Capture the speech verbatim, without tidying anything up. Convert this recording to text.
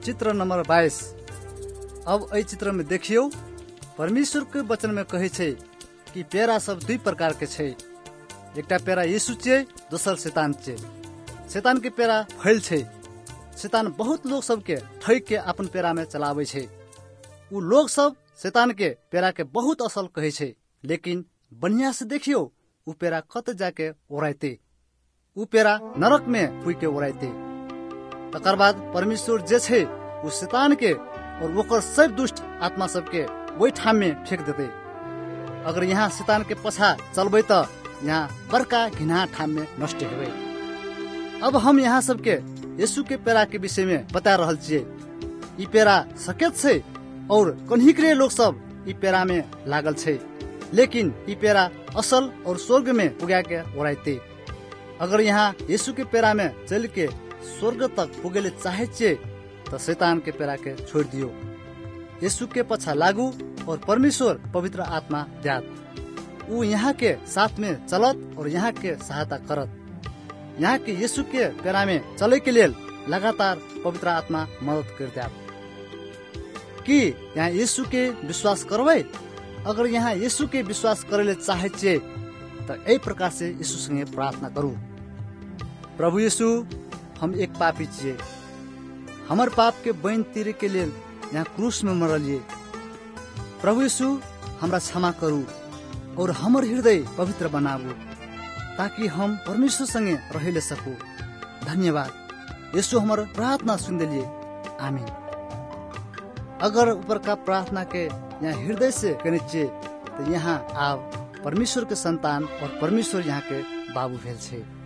चित्र नंबर बाईस। अब एहि चित्र में देखियो परमेश्वर के वचन में कहे छे कि पेड़ा सब दुई प्रकार के छे। एकटा पेड़ा यीशु छे, दोसर शैतान छे। शैतान के पेड़ा फैल छे। शैतान बहुत लोग सब के ठैक के अपन पेड़ा में चलावे छे। उ लोग सब शैतान के पेड़ा के बहुत असल कहे छे, लेकिन बढ़िया से देखियो उ पेड़ा कत जाके ओराइते। उ पेड़ा नरक में पुई के ओराइते। तकर बाद परमेश्वर जे छे उ शैतान के और ओकर सब दुष्ट आत्मा सब के वही ठाम में फेंक देते। अगर यहाँ शैतान के पछा चलबे तो यहाँ बड़का घिना ठाम में नष्ट हेबे। अब हम यहाँ सबके यीशु के पेड़ा के विषय में बता रहल छिये। ई पेड़ा सकेत छे और कन्हिकरे लोग सब ई पेड़ा में लागल छे, लेकिन ई पेड़ा असल और स्वर्ग में पुगा के ओराइते। अगर यहाँ यीशु के पेड़ा में चल के स्वर्ग तक पुगेले चाहे छे तो शैतान के पेड़ा के छोड़ दियो। यीशु के पछा लागू और परमेश्वर पवित्र आत्मा द्यात। उ यहाँ के साथ में चलत और यहाँ के सहायता करत। यहाँ के यीशु के पेड़ा में चले के लिए लगातार पवित्र आत्मा मदद कर द्यात। कि यहाँ यीशु के विश्वास करवे। अगर यहाँ यीशु के विश्वास करेले चाहे छे तो यही प्रकार से यीशु संगे प्रार्थना करू। प्रभु यीशु, हम एक पापी छिए। हमर पाप के बैन तीरे के लिए यहाँ क्रूस में मरलिए। प्रभु यीशु, हमरा क्षमा करू और हमर हृदय पवित्र बनाबू ताकि हम परमेश्वर संगे रहेले सकू। धन्यवाद यीशु, हमर प्रार्थना सुन दिलिए। आमीन। अगर ऊपर का प्रार्थना के यहाँ हृदय से करने चाहिए तो यहाँ आप परमेश्वर के संतान और परमेश्वर यहाँ के बाबू भेल छे।